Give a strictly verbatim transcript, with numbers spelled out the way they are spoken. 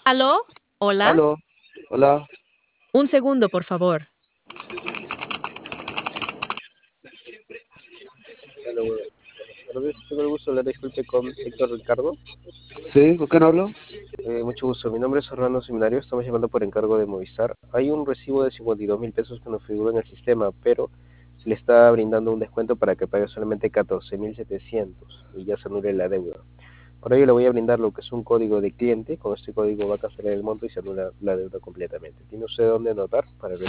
¿Aló? ¿Hola? Aló, hola. Un segundo, por favor. Aló, buenas tardes. Tengo el gusto de hablar, disculpe, con Héctor Ricardo. Sí, ¿con quién hablo? Eh, mucho gusto. Mi nombre es Orlando Seminario. Estamos llamando por encargo de Movistar. Hay un recibo de cincuenta y dos mil pesos que nos figura en el sistema, pero se le está brindando un descuento para que pague solamente catorce mil setecientos y ya se anule la deuda. Por ello le voy a brindar lo que es un código de cliente. Con este código va a cancelar el monto y se anula la deuda completamente. ¿Tiene usted dónde anotar para ver?